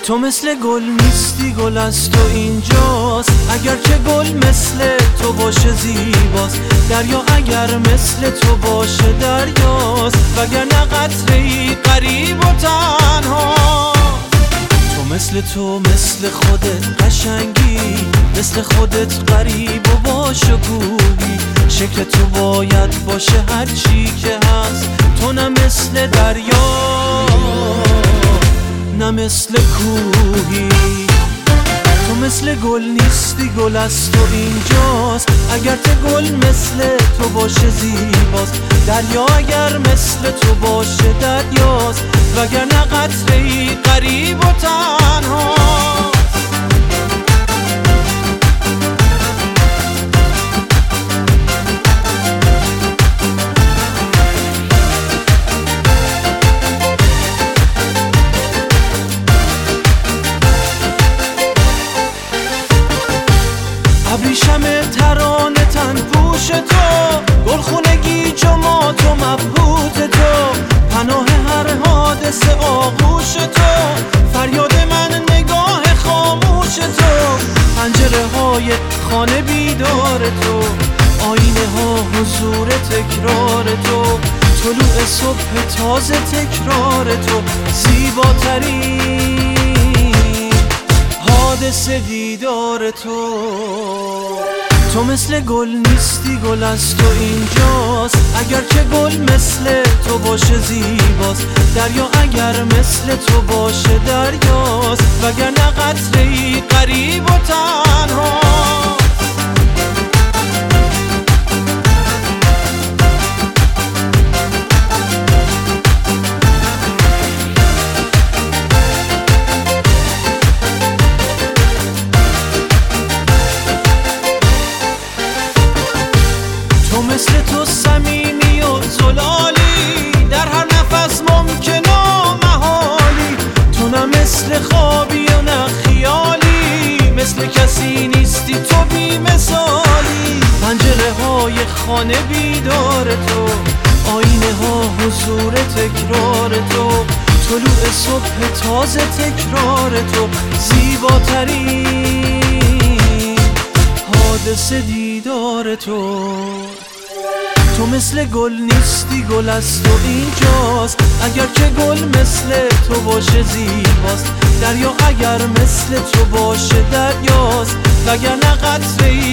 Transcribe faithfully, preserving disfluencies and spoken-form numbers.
تو مثل گل نیستی، گل از تو اینجاست. اگر که گل مثل تو باشه زیباست، دریا اگر مثل تو باشه دریاست، وگرنه قطره‌ای غریب و تنها. تو مثل تو مثل خودت قشنگی، مثل خودت غریب و باشکوهی. شکل تو باید باشه هر چی که هست، تو نه مثل دریا نه مثل کوهی. تو مثل گل نیستی، گل از تو اینجاست. اگر که گل مثل تو باشه زیباست، دریا اگر مثل تو باشه دریاست، وگرنه قطره‌ای غریب و تنها. ابریشم ترانه تن پوش تو، گلخونگی جمات و مبهوت تو، پناه هر حادثه آغوش تو، فریاد من نگاه خاموش تو، پنجره های خانه بیدار تو، آینه ها حضور تکرار تو، طلوع صبح تازه تکرار تو، زیباترین حادثه دیدار تو. تو مثل گل نیستی، گل از تو اینجاست. اگر که گل مثل تو باشه زیباست، دریا اگر مثل تو باشه دریاست، وگرنه قطره‌ای غریب و تنها. تو مثل تو صمیمی و زلالی، در هر نفس ممکن و محالی. تو نه مثل خوابی و نه خیالی، مثل کسی نیستی تو بی مثالی. پنجره های خانه بیدار تو، آینه ها حضور تکرار تو، طلوع صبح تازه تکرار تو، زیباترین حادثه دیدار تو. تو مثل گل نیستی، گل از تو اینجاست. اگر که گل مثل تو باشه زیباست، دریا اگر مثل تو باشه دریاست، وگرنه قطره‌ای